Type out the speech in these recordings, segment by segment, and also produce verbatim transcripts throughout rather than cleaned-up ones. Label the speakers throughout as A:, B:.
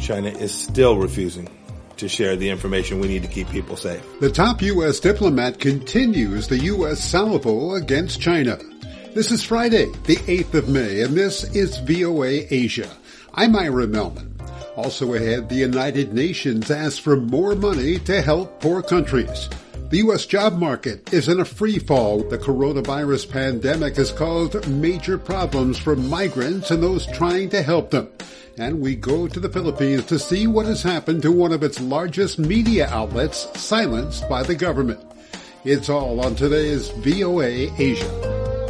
A: China is still refusing to share the information we need to keep people safe.
B: The top U S diplomat continues the U S salvo against China. This is Friday, the eighth of May, and this is V O A Asia. I'm Ira Melman. Also ahead, the United Nations asks for more money to help poor countries. The U S job market is in a free fall. The coronavirus pandemic has caused major problems for migrants and those trying to help them. And we go to the Philippines to see what has happened to one of its largest media outlets, silenced by the government. It's all on today's V O A Asia.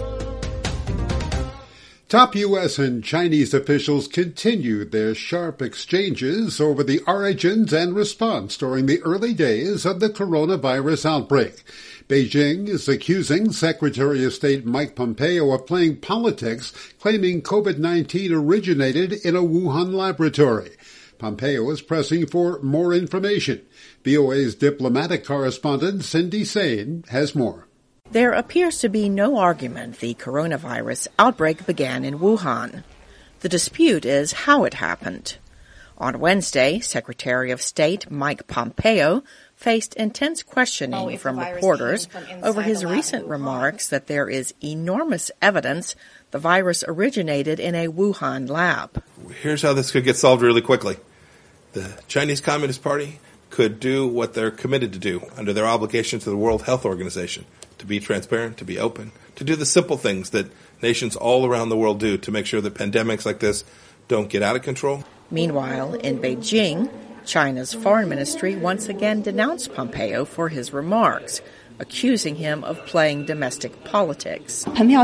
B: Top U S and Chinese officials continued their sharp exchanges over the origins and response during the early days of the coronavirus outbreak. Beijing is accusing Secretary of State Mike Pompeo of playing politics, claiming COVID nineteen originated in a Wuhan laboratory. Pompeo is pressing for more information. V O A's diplomatic correspondent Cindy Sain has more.
C: There appears to be no argument the coronavirus outbreak began in Wuhan. The dispute is how it happened. On Wednesday, Secretary of State Mike Pompeo faced intense questioning oh, from reporters from over his recent remarks that there is enormous evidence the virus originated in a Wuhan lab.
A: Here's how this could get solved really quickly. The Chinese Communist Party could do what they're committed to do under their obligation to the World Health Organization, to be transparent, to be open, to do the simple things that nations all around the world do to make sure that pandemics like this don't get out of control.
C: Meanwhile, in Beijing, China's foreign ministry once again denounced Pompeo for his remarks, accusing him of playing domestic politics.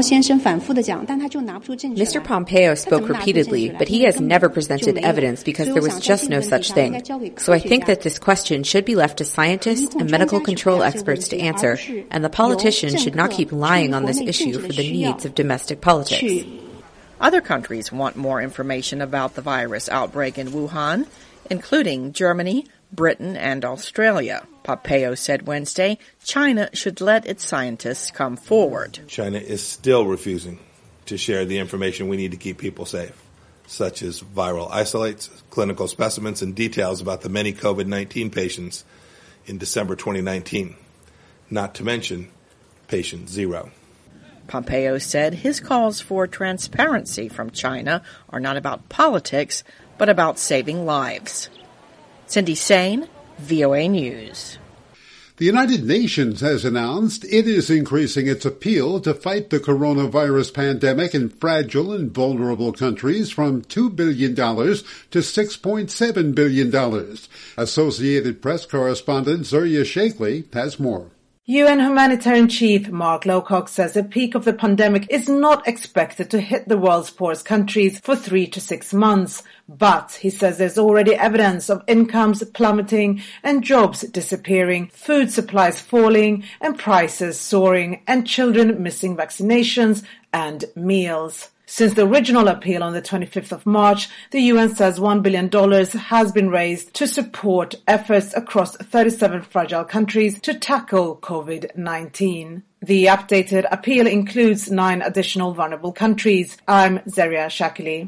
D: Mister Pompeo spoke repeatedly, but he has never presented evidence because there was just no such thing. So I think that this question should be left to scientists and medical control experts to answer, and the politicians should not keep lying on this issue for the needs of domestic politics.
C: Other countries want more information about the virus outbreak in Wuhan, including Germany, Britain, and Australia. Pompeo said Wednesday China should let its scientists come forward.
A: China is still refusing to share the information we need to keep people safe, such as viral isolates, clinical specimens, and details about the many COVID nineteen patients in December twenty nineteen, not to mention patient zero.
C: Pompeo said his calls for transparency from China are not about politics, but about saving lives. Cindy Sain, V O A News.
B: The United Nations has announced it is increasing its appeal to fight the coronavirus pandemic in fragile and vulnerable countries from two billion dollars to six point seven billion dollars. Associated Press correspondent Zurya Shakely has more.
E: U N Humanitarian Chief Mark Lowcock says the peak of the pandemic is not expected to hit the world's poorest countries for three to six months. But he says there's already evidence of incomes plummeting and jobs disappearing, food supplies falling and prices soaring, and children missing vaccinations and meals. Since the original appeal on the twenty-fifth of March, the U N says one billion dollars has been raised to support efforts across thirty-seven fragile countries to tackle COVID nineteen. The updated appeal includes nine additional vulnerable countries. I'm Zurya Shakely.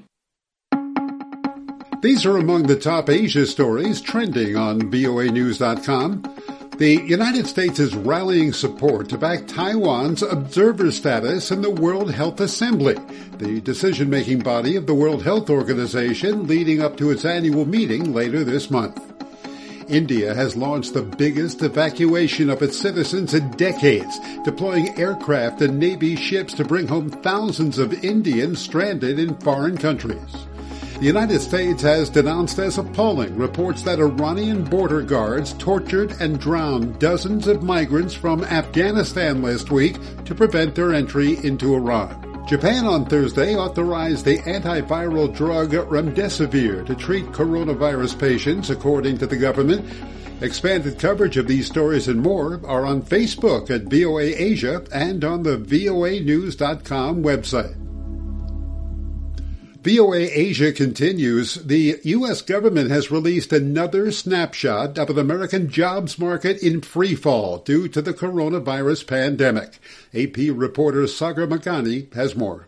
B: These are among the top Asia stories trending on V O A news dot com. The United States is rallying support to back Taiwan's observer status in the World Health Assembly, the decision-making body of the World Health Organization leading up to its annual meeting later this month. India has launched the biggest evacuation of its citizens in decades, deploying aircraft and Navy ships to bring home thousands of Indians stranded in foreign countries. The United States has denounced as appalling reports that Iranian border guards tortured and drowned dozens of migrants from Afghanistan last week to prevent their entry into Iran. Japan on Thursday authorized the antiviral drug remdesivir to treat coronavirus patients, according to the government. Expanded coverage of these stories and more are on Facebook at V O A Asia and on the V O A news dot com website. V O A Asia continues. The U S government has released another snapshot of an American jobs market in freefall due to the coronavirus pandemic. A P reporter Sagar Maghani has more.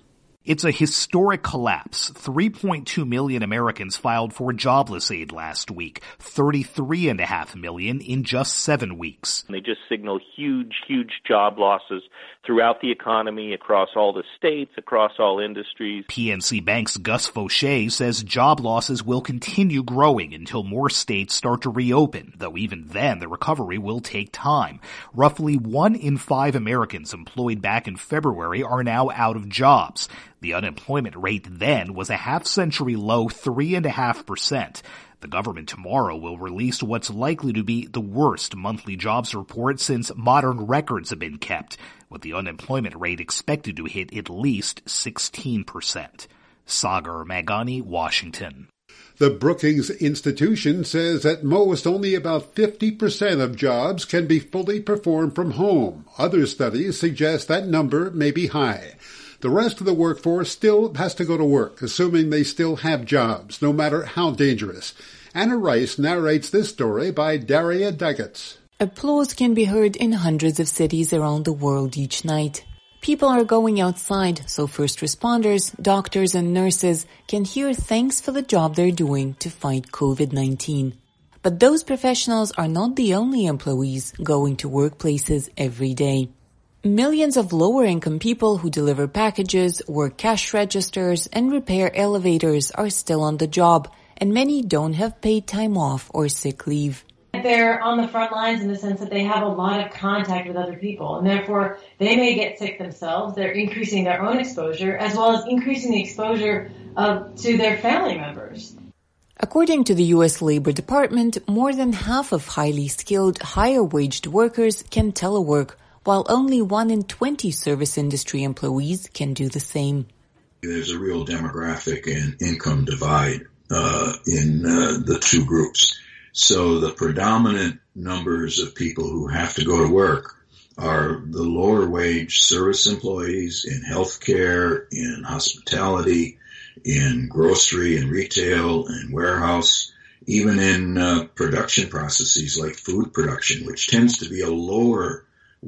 F: It's a historic collapse. three point two million Americans filed for jobless aid last week, thirty-three point five million in just seven weeks.
G: They just signal huge, huge job losses throughout the economy, across all the states, across all industries.
F: P N C Bank's Gus Fauché says job losses will continue growing until more states start to reopen, though even then the recovery will take time. Roughly one in five Americans employed back in February are now out of jobs. The unemployment rate then was a half-century low three point five percent. The government tomorrow will release what's likely to be the worst monthly jobs report since modern records have been kept, with the unemployment rate expected to hit at least sixteen percent. Sagar Magani, Washington.
B: The Brookings Institution says at most only about fifty percent of jobs can be fully performed from home. Other studies suggest that number may be high. The rest of the workforce still has to go to work, assuming they still have jobs, no matter how dangerous. Anna Rice narrates this story by Daria Duggets.
H: Applause can be heard in hundreds of cities around the world each night. People are going outside, so first responders, doctors and nurses can hear thanks for the job they're doing to fight covid nineteen. But those professionals are not the only employees going to workplaces every day. Millions of lower-income people who deliver packages, work cash registers, and repair elevators are still on the job, and many don't have paid time off or sick leave.
I: They're on the front lines in the sense that they have a lot of contact with other people, and therefore they may get sick themselves. They're increasing their own exposure, as well as increasing the exposure of, to their family members.
H: According to the U S Labor Department, more than half of highly skilled, higher-waged workers can telework, while only one in twenty service industry employees can do the same.
J: There's a real demographic and income divide uh, in uh, the two groups. So the predominant numbers of people who have to go to work are the lower wage service employees in healthcare, in hospitality, in grocery and retail and warehouse, even in uh, production processes like food production, which tends to be a lower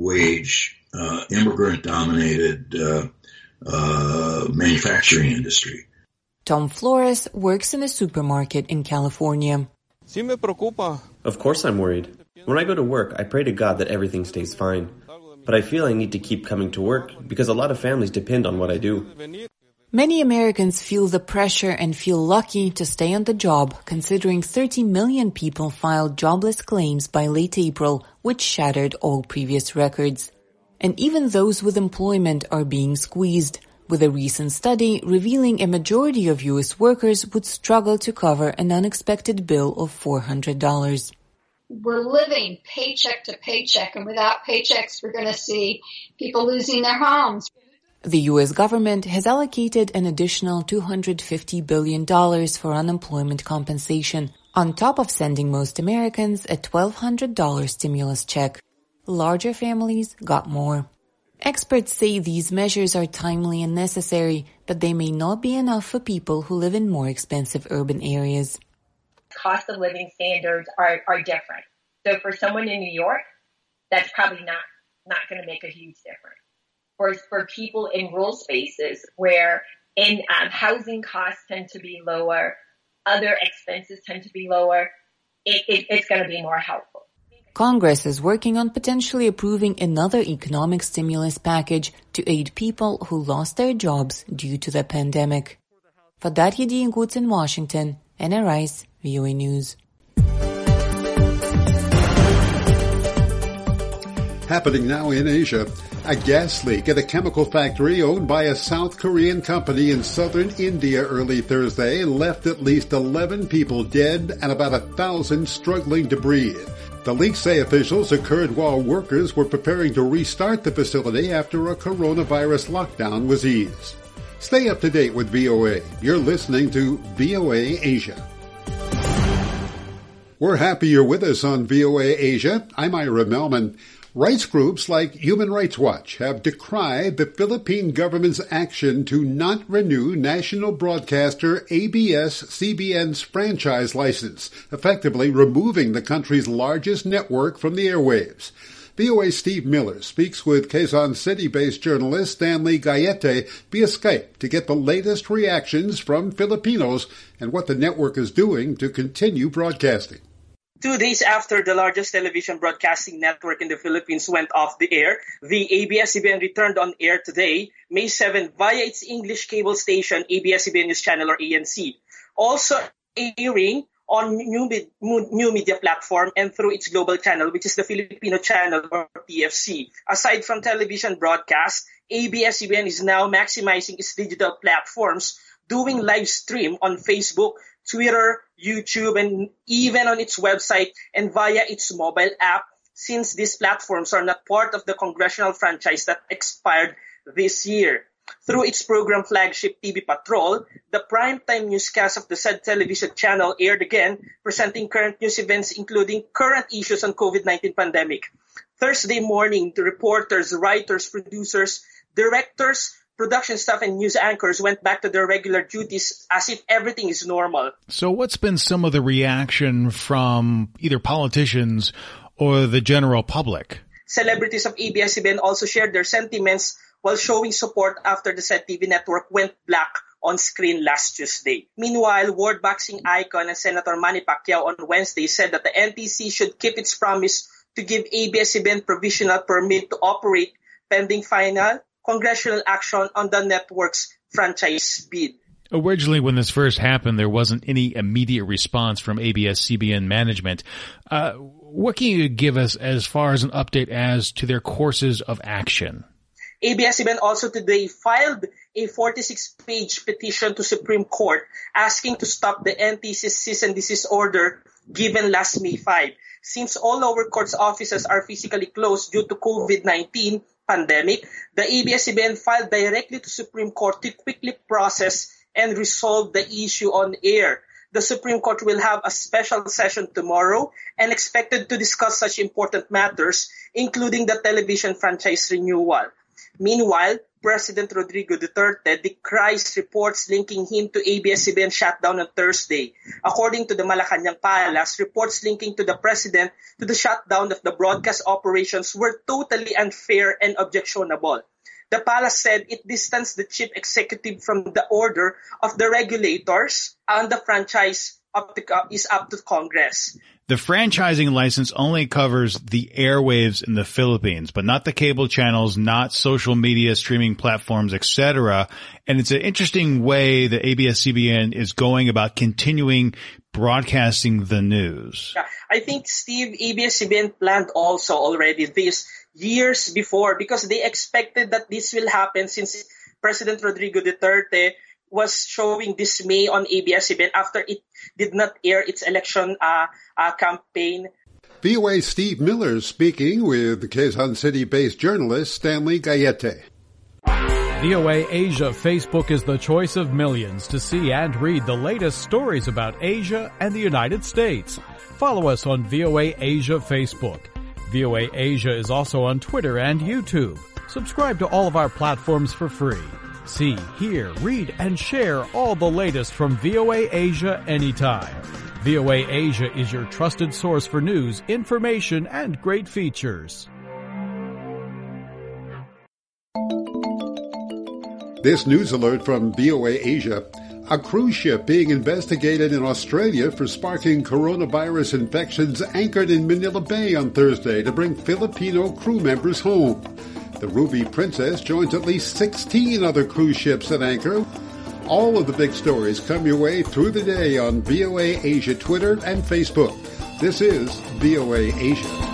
J: wage, uh, immigrant-dominated uh, uh, manufacturing industry.
H: Tom Flores works in a supermarket in California.
K: Of course I'm worried. When I go to work, I pray to God that everything stays fine. But I feel I need to keep coming to work because a lot of families depend on what I do.
H: Many Americans feel the pressure and feel lucky to stay on the job, considering thirty million people filed jobless claims by late April, which shattered all previous records. And even those with employment are being squeezed, with a recent study revealing a majority of U S workers would struggle to cover an unexpected bill of four hundred dollars.
L: We're living paycheck to paycheck, and without paychecks, we're going to see people losing their homes.
H: The U S government has allocated an additional two hundred fifty billion dollars for unemployment compensation, on top of sending most Americans a twelve hundred dollars stimulus check. Larger families got more. Experts say these measures are timely and necessary, but they may not be enough for people who live in more expensive urban areas.
M: Cost of living standards are, are different. So for someone in New York, that's probably not, not going to make a huge difference. For, for people in rural spaces where in um, housing costs tend to be lower, other expenses tend to be lower, it, it, it's going to be more helpful.
H: Congress is working on potentially approving another economic stimulus package to aid people who lost their jobs due to the pandemic. For Darya Dianguts in Washington, Anna Rice, V O A News.
B: Happening now in Asia, a gas leak at a chemical factory owned by a South Korean company in southern India early Thursday left at least eleven people dead and about a thousand struggling to breathe. The leaks, say officials, occurred while workers were preparing to restart the facility after a coronavirus lockdown was eased. Stay up to date with V O A. You're listening to V O A Asia. We're happy you're with us on V O A Asia. I'm Ira Melman. Rights groups like Human Rights Watch have decried the Philippine government's action to not renew national broadcaster A B S C B N's franchise license, effectively removing the country's largest network from the airwaves. V O A's Steve Miller speaks with Quezon City-based journalist Stanley Gayete via Skype to get the latest reactions from Filipinos and what the network is doing to continue broadcasting.
N: Two days after the largest television broadcasting network in the Philippines went off the air, the A B S C B N returned on air today, May seventh, via its English cable station, A B S C B N News Channel or A N C. Also airing on new, new media platform and through its global channel, which is the Filipino channel or P F C. Aside from television broadcast, A B S C B N is now maximizing its digital platforms, doing live stream on Facebook, Twitter, YouTube, and even on its website and via its mobile app, since these platforms are not part of the congressional franchise that expired this year. Through its program flagship T V Patrol, the primetime newscast of the said television channel aired again, presenting current news events including current issues on COVID nineteen pandemic. Thursday morning, the reporters, writers, producers, directors, production staff, and news anchors went back to their regular duties as if everything is normal.
O: So what's been some of the reaction from either politicians or the general public?
N: Celebrities of A B S C B N also shared their sentiments while showing support after the said T V network went black on screen last Tuesday. Meanwhile, world boxing icon and Senator Manny Pacquiao on Wednesday said that the N T C should keep its promise to give A B S C B N provisional permit to operate pending final congressional action on the network's franchise bid.
O: Originally, when this first happened, there wasn't any immediate response from A B S C B N management. Uh, what can you give us as far as an update as to their courses of action?
N: A B S C B N also today filed a forty-six page petition to Supreme Court asking to stop the N T C's cease and desist order given last May fifth. Since all lower courts offices are physically closed due to COVID nineteen pandemic, the A B S C B N filed directly to Supreme Court to quickly process and resolve the issue on air. The Supreme Court will have a special session tomorrow and expected to discuss such important matters, including the television franchise renewal. Meanwhile, President Rodrigo Duterte decries reports linking him to A B S C B N shutdown on Thursday. According to the Malacanang Palace, reports linking to the president to the shutdown of the broadcast operations were totally unfair and objectionable. The palace said it distanced the chief executive from the order of the regulators, and the franchise up to, uh, is up to Congress.
O: The franchising license only covers the airwaves in the Philippines, but not the cable channels, not social media streaming platforms, et cetera. And it's an interesting way that A B S C B N is going about continuing broadcasting the news.
N: Yeah, I think, Steve, A B S C B N planned also already this years before because they expected that this will happen since President Rodrigo Duterte was showing dismay on A B S C B N after it did not air its election uh, uh, campaign.
B: V O A's Steve Miller speaking with Quezon City-based journalist Stanley Gayete.
P: V O A Asia Facebook is the choice of millions to see and read the latest stories about Asia and the United States. Follow us on V O A Asia Facebook. V O A Asia is also on Twitter and YouTube. Subscribe to all of our platforms for free. See, hear, read, and share all the latest from V O A Asia anytime. V O A Asia is your trusted source for news, information, and great features.
B: This news alert from V O A Asia. A cruise ship being investigated in Australia for sparking coronavirus infections anchored in Manila Bay on Thursday to bring Filipino crew members home. The Ruby Princess joins at least sixteen other cruise ships at anchor. All of the big stories come your way through the day on V O A Asia Twitter and Facebook. This is V O A Asia.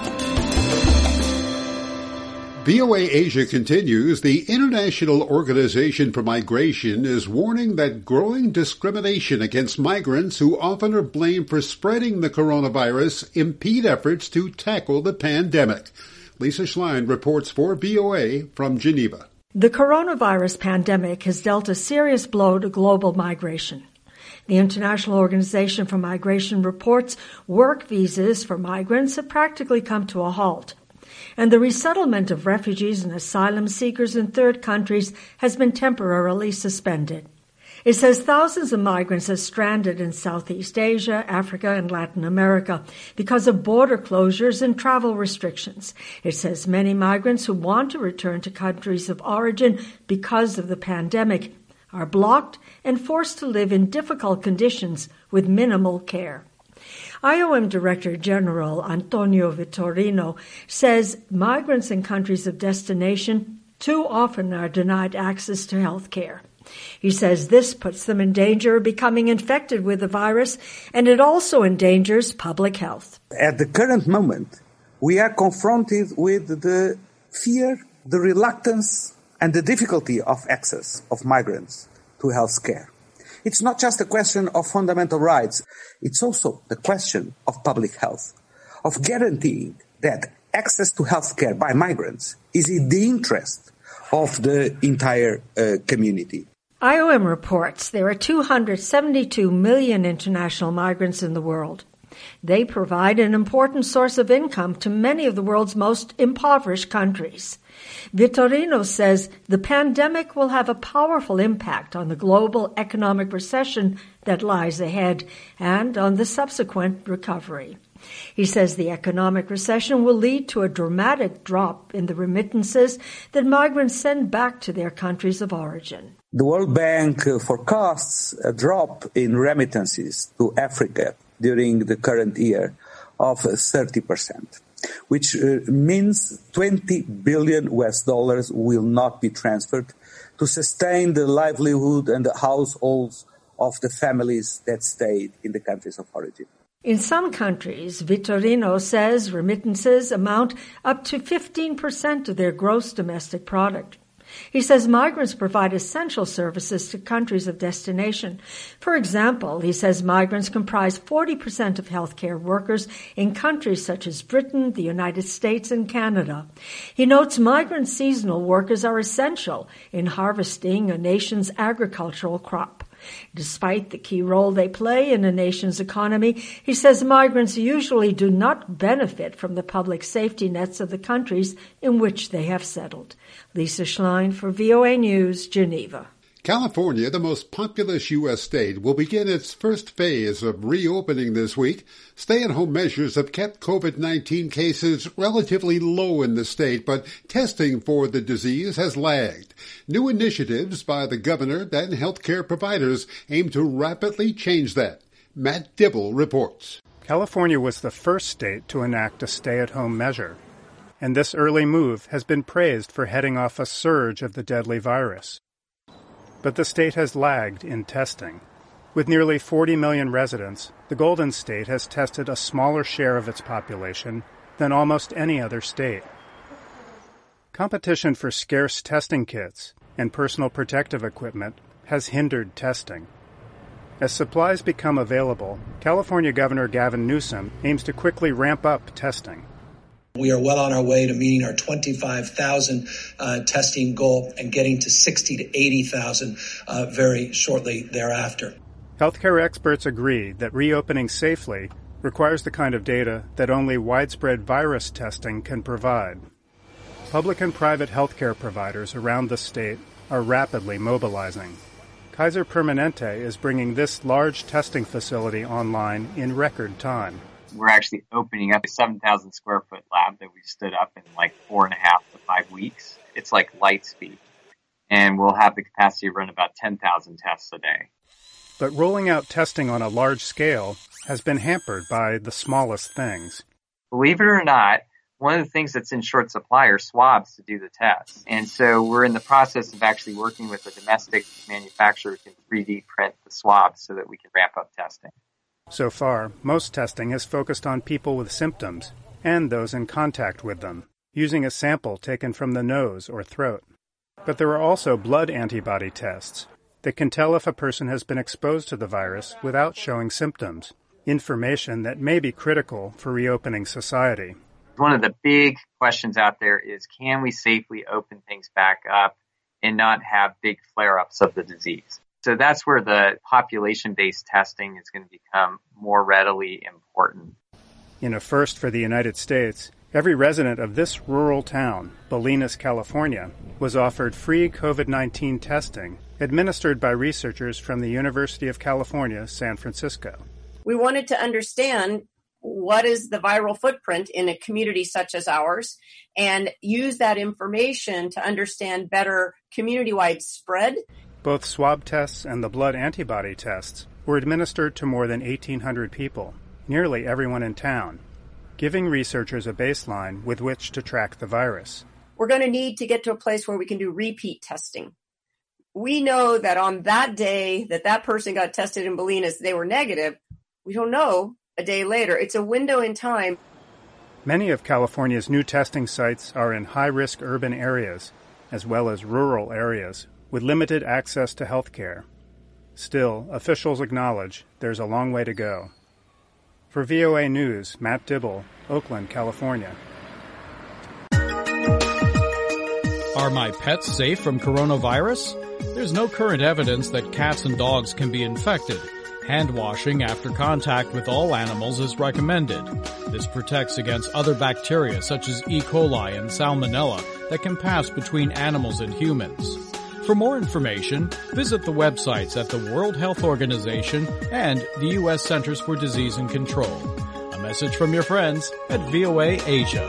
B: V O A Asia continues. The International Organization for Migration is warning that growing discrimination against migrants who often are blamed for spreading the coronavirus impede efforts to tackle the pandemic. Lisa Schlein reports for V O A from Geneva.
Q: The coronavirus pandemic has dealt a serious blow to global migration. The International Organization for Migration reports work visas for migrants have practically come to a halt, and the resettlement of refugees and asylum seekers in third countries has been temporarily suspended. It says thousands of migrants are stranded in Southeast Asia, Africa, and Latin America because of border closures and travel restrictions. It says many migrants who want to return to countries of origin because of the pandemic are blocked and forced to live in difficult conditions with minimal care. I O M Director General Antonio Vitorino says migrants in countries of destination too often are denied access to health care. He says this puts them in danger of becoming infected with the virus, and it also endangers public health.
R: At the current moment, we are confronted with the fear, the reluctance, and the difficulty of access of migrants to health care. It's not just a question of fundamental rights, it's also the question of public health, of guaranteeing that access to health care by migrants is in the interest of the entire uh, community.
Q: I O M reports there are two hundred seventy-two million international migrants in the world. They provide an important source of income to many of the world's most impoverished countries. Vitorino says the pandemic will have a powerful impact on the global economic recession that lies ahead and on the subsequent recovery. He says the economic recession will lead to a dramatic drop in the remittances that migrants send back to their countries of origin.
R: The World Bank forecasts a drop in remittances to Africa during the current year of thirty percent, which uh, means twenty billion U S dollars will not be transferred to sustain the livelihood and the households of the families that stayed in the countries of origin.
Q: In some countries, Vitorino says remittances amount up to fifteen percent of their gross domestic product. He says migrants provide essential services to countries of destination. For example, he says migrants comprise forty percent of healthcare workers in countries such as Britain, the United States, and Canada. He notes migrant seasonal workers are essential in harvesting a nation's agricultural crop. Despite the key role they play in a nation's economy, he says migrants usually do not benefit from the public safety nets of the countries in which they have settled. Lisa Schlein for V O A News, Geneva.
B: California, the most populous U S state, will begin its first phase of reopening this week. Stay-at-home measures have kept COVID nineteen cases relatively low in the state, but testing for the disease has lagged. New initiatives by the governor and healthcare providers aim to rapidly change that. Matt Dibble reports.
S: California was the first state to enact a stay-at-home measure, and this early move has been praised for heading off a surge of the deadly virus. But the state has lagged in testing. With nearly forty million residents, the Golden State has tested a smaller share of its population than almost any other state. Competition for scarce testing kits and personal protective equipment has hindered testing. As supplies become available, California Governor Gavin Newsom aims to quickly ramp up testing.
T: We are well on our way to meeting our twenty-five thousand uh, testing goal and getting to sixty to eighty thousand uh, very shortly thereafter.
S: Healthcare experts agree that reopening safely requires the kind of data that only widespread virus testing can provide. Public and private healthcare providers around the state are rapidly mobilizing. Kaiser Permanente is bringing this large testing facility online in record time.
U: We're actually opening up a seven thousand square foot lab that we stood up in like four and a half to five weeks. It's like light speed. And we'll have the capacity to run about ten thousand tests a day.
S: But rolling out testing on a large scale has been hampered by the smallest things.
U: Believe it or not, one of the things that's in short supply are swabs to do the tests. And so we're in the process of actually working with a domestic manufacturer who can three D print the swabs so that we can ramp up testing.
S: So far, most testing has focused on people with symptoms and those in contact with them, using a sample taken from the nose or throat. But there are also blood antibody tests that can tell if a person has been exposed to the virus without showing symptoms, information that may be critical for reopening society.
U: One of the big questions out there is, can we safely open things back up and not have big flare-ups of the disease? So that's where the population-based testing is going to become more readily important.
S: In a first for the United States, every resident of this rural town, Bolinas, California, was offered free COVID nineteen testing administered by researchers from the University of California, San Francisco.
D: We wanted to understand what is the viral footprint in a community such as ours and use that information to understand better community-wide spread.
S: Both swab tests and the blood antibody tests were administered to more than eighteen hundred people, nearly everyone in town, giving researchers a baseline with which to track the virus.
D: We're going to need to get to a place where we can do repeat testing. We know that on that day that that person got tested in Bolinas, they were negative. We don't know a day later. It's a window in time.
S: Many of California's new testing sites are in high-risk urban areas, as well as rural areas, with limited access to health care. Still, officials acknowledge there's a long way to go. For V O A News, Matt Dibble, Oakland, California.
P: Are my pets safe from coronavirus? There's no current evidence that cats and dogs can be infected. Hand washing after contact with all animals is recommended. This protects against other bacteria such as E. coli and Salmonella that can pass between animals and humans. For more information, visit the websites at the World Health Organization and the U S Centers for Disease and Control. A message from your friends at V O A Asia.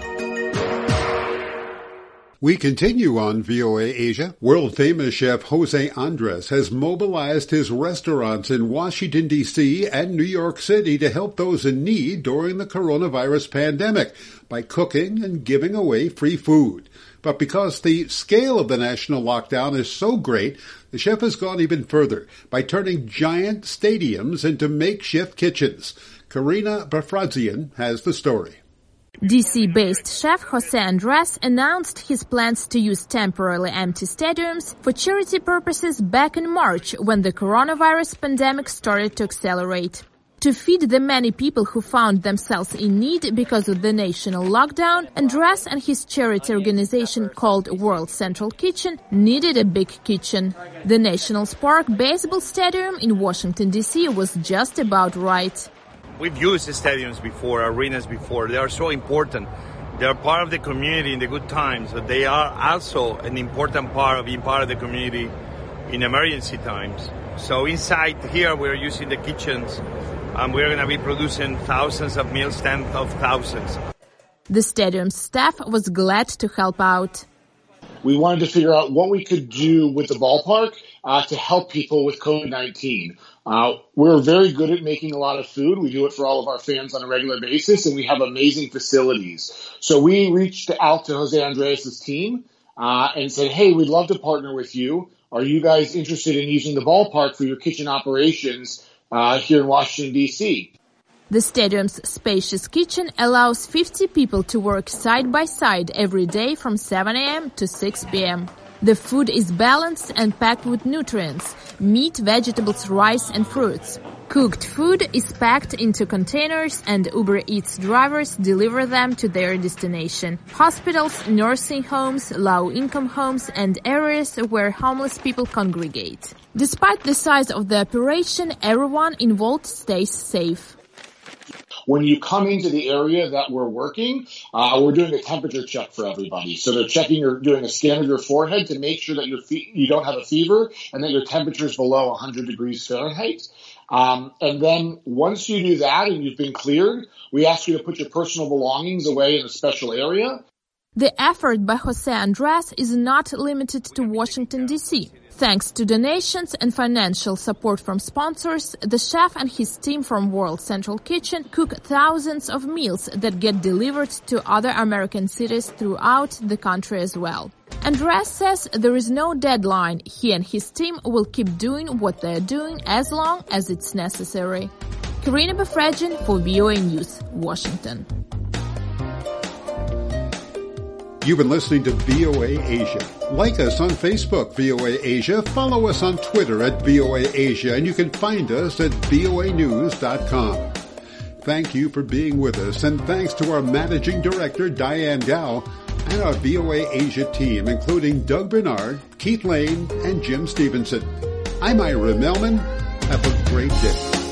B: We continue on V O A Asia. World-famous chef Jose Andres has mobilized his restaurants in Washington, D C and New York City to help those in need during the coronavirus pandemic by cooking and giving away free food. But because the scale of the national lockdown is so great, the chef has gone even further by turning giant stadiums into makeshift kitchens. Karina Bafrazian has the story.
V: D C-based chef Jose Andres announced his plans to use temporarily empty stadiums for charity purposes back in March when the coronavirus pandemic started to accelerate. To feed the many people who found themselves in need because of the national lockdown, Andres and his charity organization called World Central Kitchen needed a big kitchen. The National Park Baseball Stadium in Washington, D C was just about right.
W: We've used stadiums before, arenas before. They are so important. They are part of the community in the good times, but they are also an important part of being part of the community in emergency times. So inside here, we're using the kitchens, and we're going to be producing thousands of meals, tens of thousands.
V: The stadium's staff was glad to help out.
X: We wanted to figure out what we could do with the ballpark uh, to help people with COVID nineteen. Uh, we're very good at making a lot of food. We do it for all of our fans on a regular basis, and we have amazing facilities. So we reached out to Jose Andres' team uh, and said, hey, we'd love to partner with you. Are you guys interested in using the ballpark for your kitchen operations uh, here in Washington, D C?
V: The stadium's spacious kitchen allows fifty people to work side by side every day from seven a.m. to six p.m. The food is balanced and packed with nutrients: meat, vegetables, rice, and fruits. Cooked food is packed into containers and Uber Eats drivers deliver them to their destination. Hospitals, nursing homes, low-income homes, and areas where homeless people congregate. Despite the size of the operation, everyone involved stays safe.
X: When you come into the area that we're working, uh, we're doing a temperature check for everybody. So they're checking or doing a scan of your forehead to make sure that your fe- you don't have a fever and that your temperature is below one hundred degrees Fahrenheit. Um, and then once you do that and you've been cleared, we ask you to put your personal belongings away in a special area.
V: The effort by Jose Andres is not limited to Washington, D C. Thanks to donations and financial support from sponsors, the chef and his team from World Central Kitchen cook thousands of meals that get delivered to other American cities throughout the country as well. Andres says there is no deadline. He and his team will keep doing what they're doing as long as it's necessary. Karina Bafrajian for V O A News, Washington.
B: You've been listening to V O A Asia. Like us on Facebook, V O A Asia. Follow us on Twitter at V O A Asia, and you can find us at V O A news dot com. Thank you for being with us, and thanks to our Managing Director, Diane Gao, and our V O A Asia team, including Doug Bernard, Keith Lane, and Jim Stevenson. I'm Ira Melman. Have a great day.